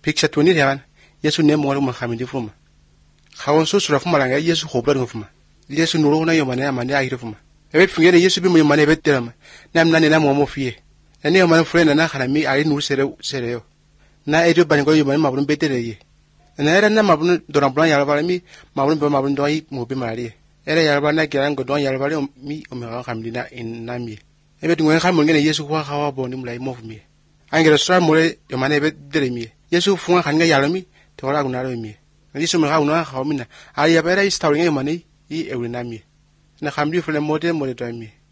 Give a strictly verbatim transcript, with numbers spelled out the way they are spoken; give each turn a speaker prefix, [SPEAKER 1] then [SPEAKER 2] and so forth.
[SPEAKER 1] picture twenty yaman yesu ne mo mo khamindi fuma khawon so sura fuma langa yesu khobla ngufuma yesu nuro na yomane amane ayire fuma ebe fingere yesu bi mo yomane betelama nam nane na mo mo fie ene yomane frena na khana mi ari nuru sere sere yo na ejo bani ko yomane mabun betele ye na era na mabun dona blan yala bala mi mabun be mabun do yi mo be mari era yala bala na ngo don yala bala mi o me khamindi na in nami ebe ngwe khamul ngene yesu kwa khawa boni mulai mo fumi angela sura mole yomane be deremi yesu funga khanga yala mi to wala gunaro mi yesu me hauna khawmina ari ya bera istawlinga yomane i ewinami na khamdi fule mode mode to mi